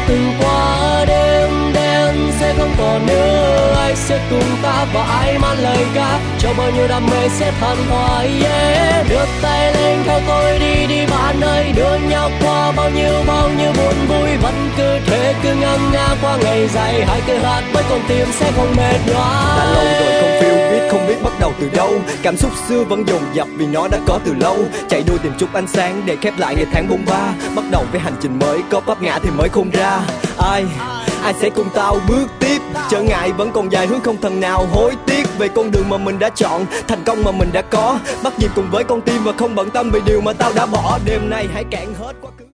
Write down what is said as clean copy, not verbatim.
từng qua đêm đen sẽ không còn nữa. Ai sẽ cùng ta và ai mang lời ca cho bao nhiêu đam mê sẽ than hoa. Đưa tay lên theo tôi đi đi bạn ơi, đưa nhau qua bao nhiêu buồn vui. Vẫn cứ thế cứ ngang ngang qua ngày dài, hãy cứ hát với con tim sẽ không mệt nhoài. Đã lâu rồi không feel biết, không biết bắt đầu từ đâu. Cảm xúc xưa vẫn dồn dập vì nó đã có từ lâu. Chạy đua tìm chút ánh sáng để khép lại ngày tháng bôn ba. Bắt đầu với hành trình mới, có vấp ngã thì mới khôn ra. Ai sẽ cùng tao bước tiếp. Trở ngại vẫn còn dài, hướng không thần nào hối tiếc về con đường mà mình đã chọn, thành công mà mình đã có. Bắt nhịp cùng với con tim và không bận tâm về điều mà tao đã bỏ. Đêm nay hãy cạn hết quá khứ.